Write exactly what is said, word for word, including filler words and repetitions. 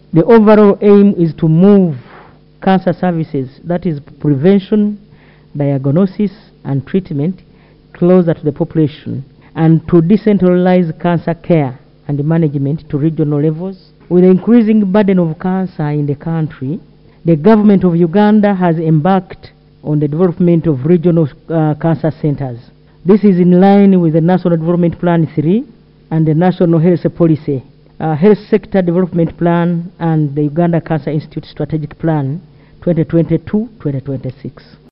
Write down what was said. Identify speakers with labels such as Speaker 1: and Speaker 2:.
Speaker 1: The overall aim is to move cancer services, that is prevention, diagnosis and treatment, closer to the population, and to decentralize cancer care and management to regional levels. With the increasing burden of cancer in the country, the government of Uganda has embarked on the development of regional uh, cancer centers. This is in line with the National Development Plan three and the National Health Policy, uh, Health Sector Development Plan, and the Uganda Cancer Institute Strategic Plan twenty twenty-two to twenty twenty-six.